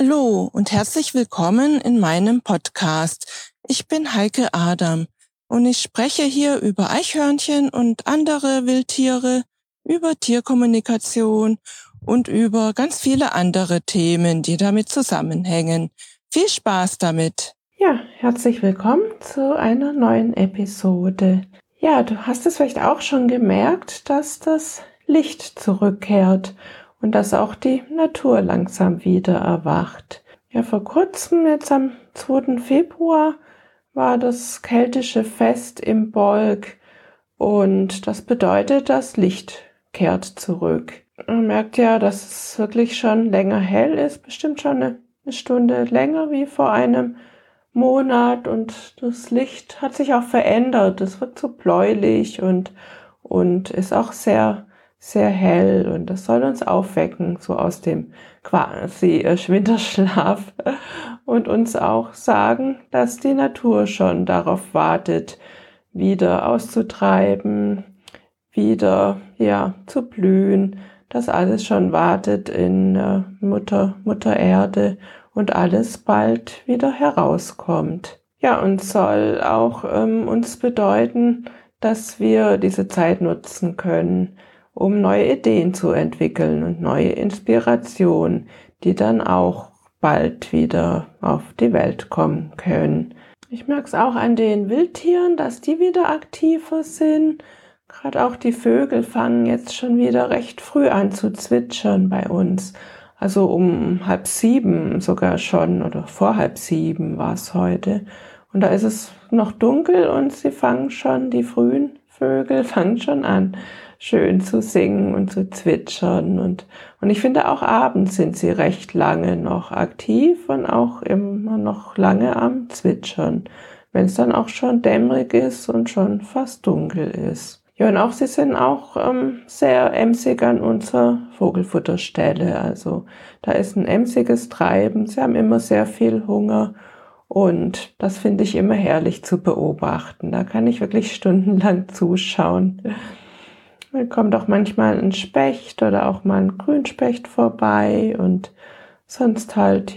Hallo und herzlich willkommen in meinem Podcast. Ich bin Heike Adam und ich spreche hier über Eichhörnchen und andere Wildtiere, über Tierkommunikation und über ganz viele andere Themen, die damit zusammenhängen. Viel Spaß damit! Ja, herzlich willkommen zu einer neuen Episode. Ja, du hast es vielleicht auch schon gemerkt, dass das Licht zurückkehrt und dass auch die Natur langsam wieder erwacht. Ja, vor kurzem, jetzt am 2. Februar, war das keltische Fest im Bolg und das bedeutet, das Licht kehrt zurück. Man merkt ja, dass es wirklich schon länger hell ist, bestimmt schon eine Stunde länger wie vor einem Monat, und das Licht hat sich auch verändert. Es wird so bläulich und ist auch sehr, sehr hell, und das soll uns aufwecken, so aus dem quasi Winterschlaf, und uns auch sagen, dass die Natur schon darauf wartet, wieder auszutreiben, wieder zu blühen, dass alles schon wartet in Mutter Erde und alles bald wieder herauskommt. Ja, und soll auch uns bedeuten, dass wir diese Zeit nutzen können, um neue Ideen zu entwickeln und neue Inspirationen, die dann auch bald wieder auf die Welt kommen können. Ich merke es auch an den Wildtieren, dass die wieder aktiver sind. Gerade auch die Vögel fangen jetzt schon wieder recht früh an zu zwitschern bei uns. Also um 6:30 sogar schon, oder vor 6:30 war es heute. Und da ist es noch dunkel und die frühen Vögel fangen schon an, schön zu singen und zu zwitschern. Und ich finde, auch abends sind sie recht lange noch aktiv und auch immer noch lange am Zwitschern, wenn es dann auch schon dämmerig ist und schon fast dunkel ist. Ja, und auch sie sind auch sehr emsig an unserer Vogelfutterstelle. Also da ist ein emsiges Treiben. Sie haben immer sehr viel Hunger, und das finde ich immer herrlich zu beobachten. Da kann ich wirklich stundenlang zuschauen. Da kommt auch manchmal ein Specht oder auch mal ein Grünspecht vorbei, und sonst halt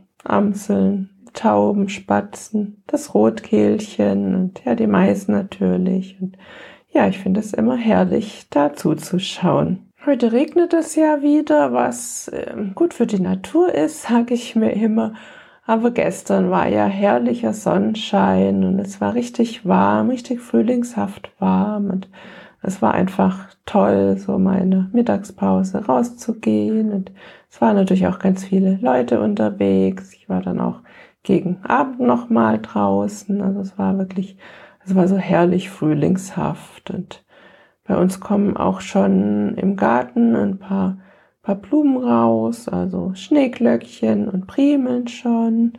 Amseln, Tauben, Spatzen, das Rotkehlchen und die Meisen natürlich. Und ja, ich finde es immer herrlich, da zuzuschauen. Heute regnet es ja wieder, was gut für die Natur ist, sage ich mir immer. Aber gestern war ja herrlicher Sonnenschein und es war richtig warm, richtig frühlingshaft warm, und es war einfach toll, so meine Mittagspause rauszugehen, und es waren natürlich auch ganz viele Leute unterwegs. Ich war dann auch gegen Abend noch mal draußen, also es war so herrlich frühlingshaft, und bei uns kommen auch schon im Garten ein paar Blumen raus, also Schneeglöckchen und Primeln schon,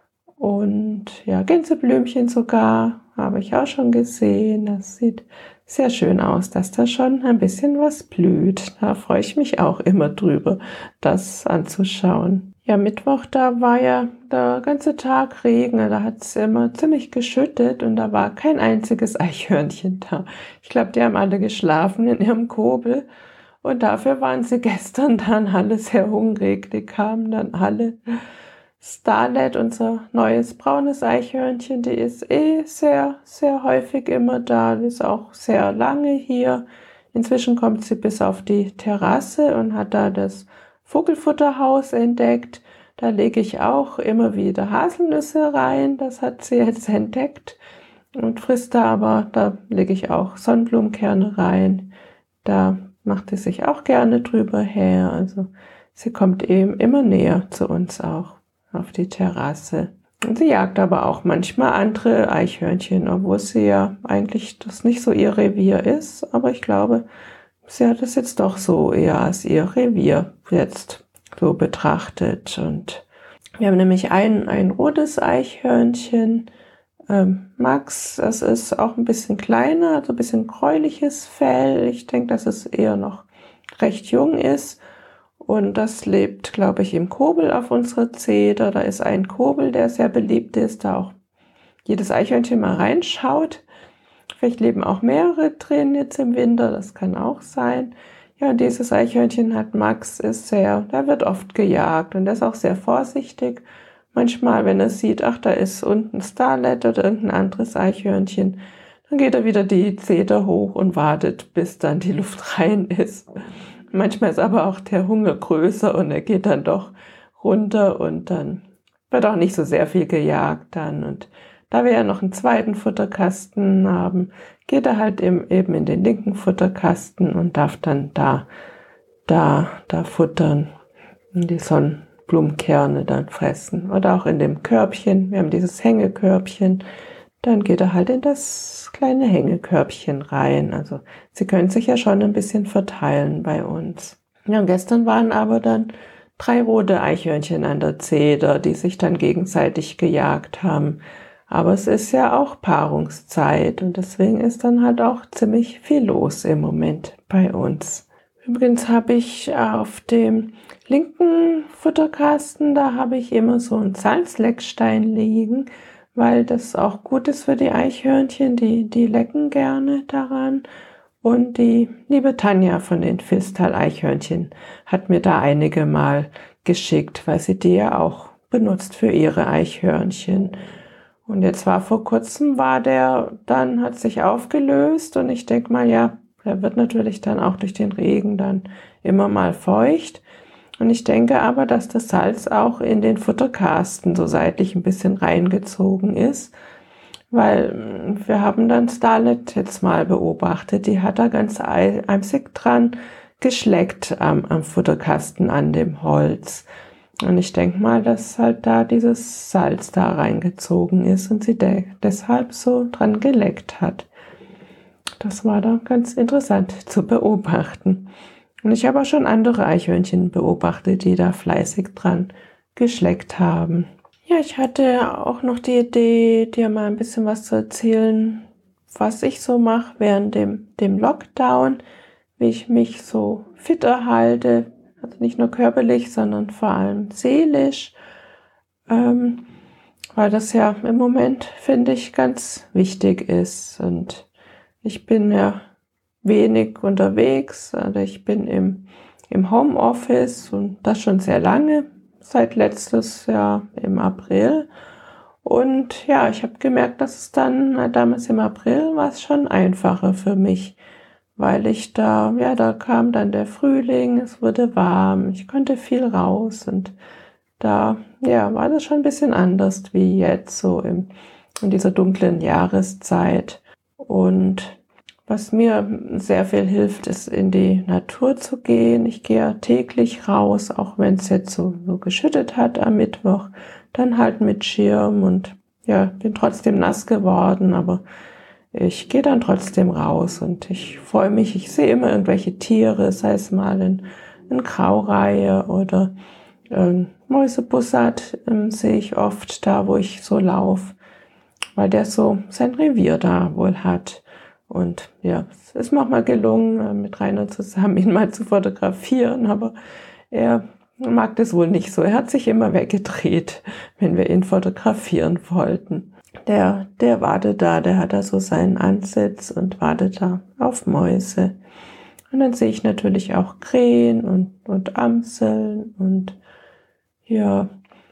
und Gänseblümchen sogar habe ich auch schon gesehen. Das sieht sehr schön aus, dass da schon ein bisschen was blüht. Da freue ich mich auch immer drüber, das anzuschauen. Ja, Mittwoch, da war ja der ganze Tag Regen, da hat es immer ziemlich geschüttet und da war kein einziges Eichhörnchen da. Ich glaube, die haben alle geschlafen in ihrem Kobel, und dafür waren sie gestern dann alle sehr hungrig. Die kamen dann alle. Starlet, unser neues braunes Eichhörnchen, die ist sehr, sehr häufig immer da. Die ist auch sehr lange hier. Inzwischen kommt sie bis auf die Terrasse und hat da das Vogelfutterhaus entdeckt. Da lege ich auch immer wieder Haselnüsse rein. Das hat sie jetzt entdeckt und frisst da lege ich auch Sonnenblumenkerne rein. Da macht sie sich auch gerne drüber her. Also sie kommt eben immer näher zu uns auch auf die Terrasse. Und sie jagt aber auch manchmal andere Eichhörnchen, obwohl sie ja eigentlich das nicht so ihr Revier ist. Aber ich glaube, sie hat es jetzt doch so eher als ihr Revier jetzt so betrachtet. Und wir haben nämlich ein rotes Eichhörnchen, Max. Das ist auch ein bisschen kleiner, also ein bisschen gräuliches Fell. Ich denke, dass es eher noch recht jung ist. Und das lebt, glaube ich, im Kobel auf unserer Zeder. Da ist ein Kobel, der sehr beliebt ist, da auch jedes Eichhörnchen mal reinschaut. Vielleicht leben auch mehrere drin jetzt im Winter, das kann auch sein. Ja, dieses Eichhörnchen hat Max, der wird oft gejagt und er ist auch sehr vorsichtig. Manchmal, wenn er sieht, ach, da ist unten Starlet oder irgendein anderes Eichhörnchen, dann geht er wieder die Zeder hoch und wartet, bis dann die Luft rein ist. Manchmal ist aber auch der Hunger größer und er geht dann doch runter und dann wird auch nicht so sehr viel gejagt dann. Und da wir ja noch einen zweiten Futterkasten haben, geht er halt eben in den linken Futterkasten und darf dann da futtern und die Sonnenblumenkerne dann fressen. Oder auch in dem Körbchen, wir haben dieses Hängekörbchen, dann geht er halt in das kleine Hängekörbchen rein. Also sie können sich ja schon ein bisschen verteilen bei uns. Ja, und gestern waren aber dann 3 rote Eichhörnchen an der Zeder, die sich dann gegenseitig gejagt haben. Aber es ist ja auch Paarungszeit und deswegen ist dann halt auch ziemlich viel los im Moment bei uns. Übrigens habe ich auf dem linken Futterkasten, da habe ich immer so einen Salzleckstein liegen, weil das auch gut ist für die Eichhörnchen, die lecken gerne daran. Und die liebe Tanja von den Filztal-Eichhörnchen hat mir da einige Mal geschickt, weil sie die ja auch benutzt für ihre Eichhörnchen. Und jetzt vor kurzem hat sich aufgelöst und ich denke mal, ja, der wird natürlich dann auch durch den Regen dann immer mal feucht. Und ich denke aber, dass das Salz auch in den Futterkasten so seitlich ein bisschen reingezogen ist, weil wir haben dann Starlet jetzt mal beobachtet, die hat da ganz emsig dran geschleckt am Futterkasten an dem Holz. Und ich denke mal, dass halt da dieses Salz da reingezogen ist und sie deshalb so dran geleckt hat. Das war da ganz interessant zu beobachten. Und ich habe auch schon andere Eichhörnchen beobachtet, die da fleißig dran geschleckt haben. Ja, ich hatte auch noch die Idee, dir mal ein bisschen was zu erzählen, was ich so mache während dem Lockdown, wie ich mich so fit erhalte, also nicht nur körperlich, sondern vor allem seelisch, weil das ja im Moment, finde ich, ganz wichtig ist. Und ich bin ja wenig unterwegs, also ich bin im Homeoffice und das schon sehr lange, seit letztes Jahr im April. Und ja, ich habe gemerkt, dass es dann, damals im April war es schon einfacher für mich, weil da kam dann der Frühling, es wurde warm, ich konnte viel raus und da, ja, war das schon ein bisschen anders wie jetzt so in dieser dunklen Jahreszeit. Und was mir sehr viel hilft, ist in die Natur zu gehen. Ich gehe ja täglich raus, auch wenn es jetzt so geschüttet hat am Mittwoch, dann halt mit Schirm und ja, bin trotzdem nass geworden, aber ich gehe dann trotzdem raus und ich freue mich, ich sehe immer irgendwelche Tiere, sei es mal ein Graureihe oder Mäusebussard sehe ich oft da, wo ich so laufe, weil der so sein Revier da wohl hat. Und ja, es ist mir auch mal gelungen, mit Rainer zusammen ihn mal zu fotografieren, aber er mag das wohl nicht so. Er hat sich immer weggedreht, wenn wir ihn fotografieren wollten. Der wartet da, der hat da so seinen Ansitz und wartet da auf Mäuse. Und dann sehe ich natürlich auch Krähen und Amseln und ja,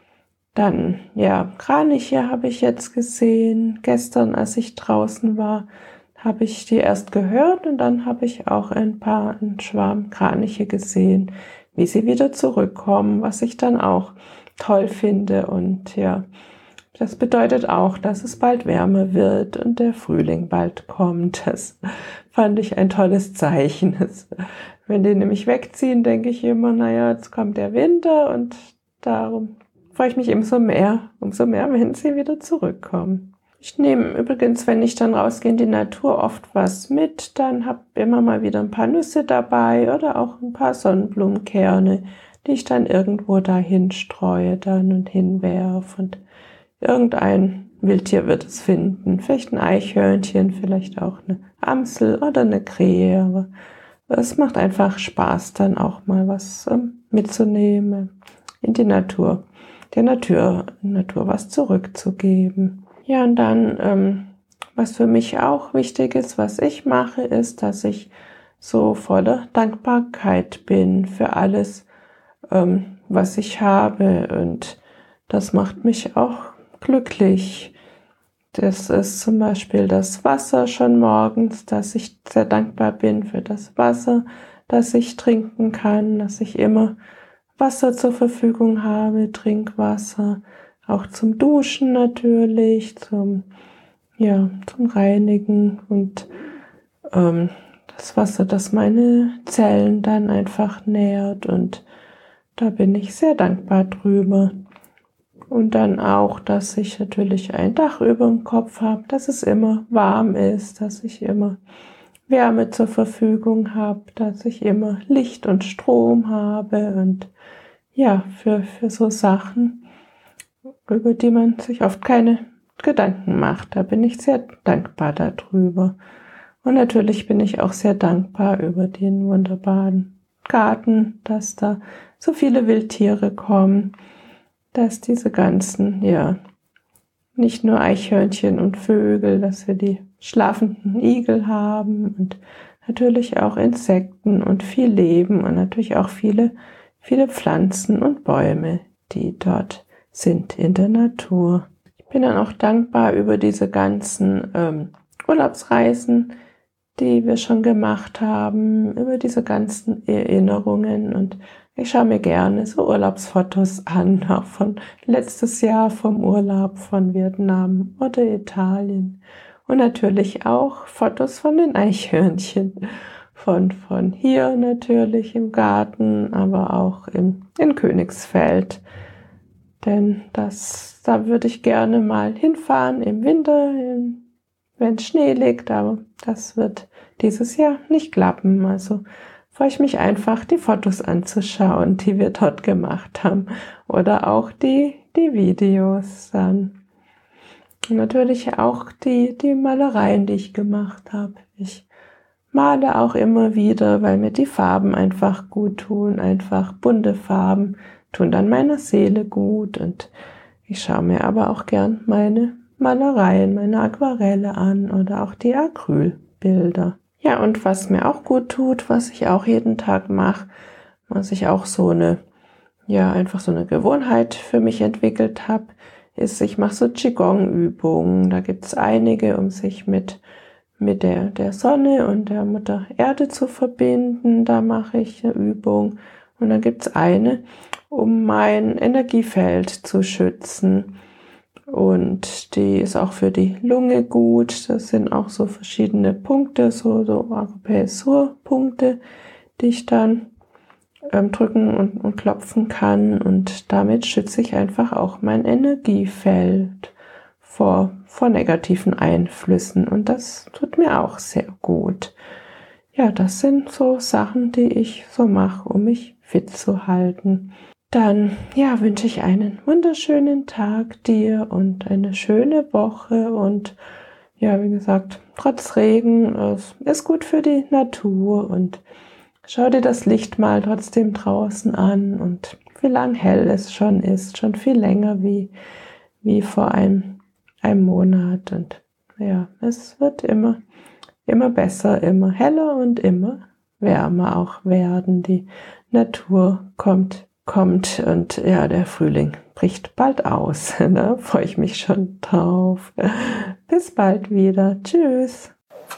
dann, ja, Kraniche habe ich jetzt gesehen. Gestern, als ich draußen war, habe ich die erst gehört und dann habe ich auch einen Schwarm Kraniche gesehen, wie sie wieder zurückkommen, was ich dann auch toll finde. Und ja, das bedeutet auch, dass es bald wärmer wird und der Frühling bald kommt. Das fand ich ein tolles Zeichen. Wenn die nämlich wegziehen, denke ich immer, naja, jetzt kommt der Winter und darum freue ich mich umso mehr, wenn sie wieder zurückkommen. Ich nehme übrigens, wenn ich dann rausgehe in die Natur, oft was mit. Dann habe ich immer mal wieder ein paar Nüsse dabei oder auch ein paar Sonnenblumenkerne, die ich dann irgendwo dahin streue dann und hinwerfe. Und irgendein Wildtier wird es finden. Vielleicht ein Eichhörnchen, vielleicht auch eine Amsel oder eine Krähe. Aber es macht einfach Spaß, dann auch mal was mitzunehmen in die Natur. Der Natur was zurückzugeben. Ja, und dann, was für mich auch wichtig ist, was ich mache, ist, dass ich so voller Dankbarkeit bin für alles, was ich habe. Und das macht mich auch glücklich. Das ist zum Beispiel das Wasser schon morgens, dass ich sehr dankbar bin für das Wasser, das ich trinken kann, dass ich immer Wasser zur Verfügung habe, Trinkwasser, auch zum Duschen natürlich, zum Reinigen und das Wasser, das meine Zellen dann einfach nährt, und da bin ich sehr dankbar drüber. Und dann auch, dass ich natürlich ein Dach über dem Kopf habe, dass es immer warm ist, dass ich immer Wärme zur Verfügung habe, dass ich immer Licht und Strom habe, und ja, für so Sachen, über die man sich oft keine Gedanken macht. Da bin ich sehr dankbar darüber. Und natürlich bin ich auch sehr dankbar über den wunderbaren Garten, dass da so viele Wildtiere kommen, dass diese ganzen, nicht nur Eichhörnchen und Vögel, dass wir die schlafenden Igel haben und natürlich auch Insekten und viel Leben und natürlich auch viele, viele Pflanzen und Bäume, die dort sind in der Natur. Ich bin dann auch dankbar über diese ganzen Urlaubsreisen, die wir schon gemacht haben, über diese ganzen Erinnerungen, und ich schaue mir gerne so Urlaubsfotos an, auch von letztes Jahr vom Urlaub von Vietnam oder Italien, und natürlich auch Fotos von den Eichhörnchen, von hier natürlich im Garten, aber auch in Königsfeld, denn da würde ich gerne mal hinfahren im Winter, wenn Schnee liegt, aber das wird dieses Jahr nicht klappen. Also freue ich mich einfach, die Fotos anzuschauen, die wir dort gemacht haben, oder auch die Videos dann. Und natürlich auch die Malereien, die ich gemacht habe. Ich male auch immer wieder, weil mir die Farben einfach gut tun, einfach bunte Farben tun dann meiner Seele gut, und ich schaue mir aber auch gern meine Malereien, meine Aquarelle an oder auch die Acrylbilder. Ja, und was mir auch gut tut, was ich auch jeden Tag mache, was ich auch einfach so eine Gewohnheit für mich entwickelt habe, ist, ich mache so Qigong-Übungen. Da gibt es einige, um sich mit der Sonne und der Mutter Erde zu verbinden. Da mache ich eine Übung. Und dann gibt es eine, um mein Energiefeld zu schützen. Und die ist auch für die Lunge gut. Das sind auch so verschiedene Punkte, so Akupressurpunkte, die ich dann drücken und klopfen kann. Und damit schütze ich einfach auch mein Energiefeld vor negativen Einflüssen. Und das tut mir auch sehr gut. Ja, das sind so Sachen, die ich so mache, um mich fit zu halten. Dann, wünsche ich einen wunderschönen Tag dir und eine schöne Woche, und wie gesagt, trotz Regen, es ist gut für die Natur, und schau dir das Licht mal trotzdem draußen an und wie lang hell es schon ist, schon viel länger wie vor einem Monat, und es wird immer besser, immer heller und immer wärmer auch werden. Die Natur kommt und der Frühling bricht bald aus. Da freue ich mich schon drauf. Bis bald wieder. Tschüss.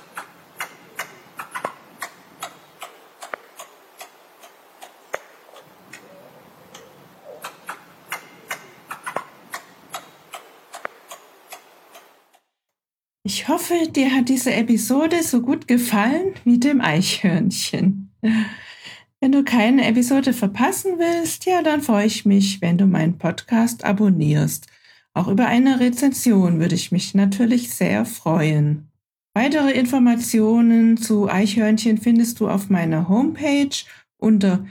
Ich hoffe, dir hat diese Episode so gut gefallen wie dem Eichhörnchen. Wenn du keine Episode verpassen willst, dann freue ich mich, wenn du meinen Podcast abonnierst. Auch über eine Rezension würde ich mich natürlich sehr freuen. Weitere Informationen zu Eichhörnchen findest du auf meiner Homepage unter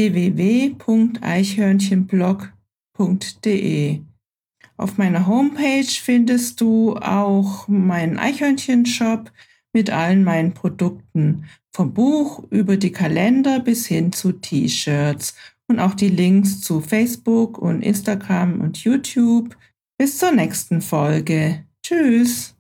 www.eichhörnchenblog.de. Auf meiner Homepage findest du auch meinen Eichhörnchen-Shop mit allen meinen Produkten, vom Buch über die Kalender bis hin zu T-Shirts, und auch die Links zu Facebook und Instagram und YouTube. Bis zur nächsten Folge. Tschüss!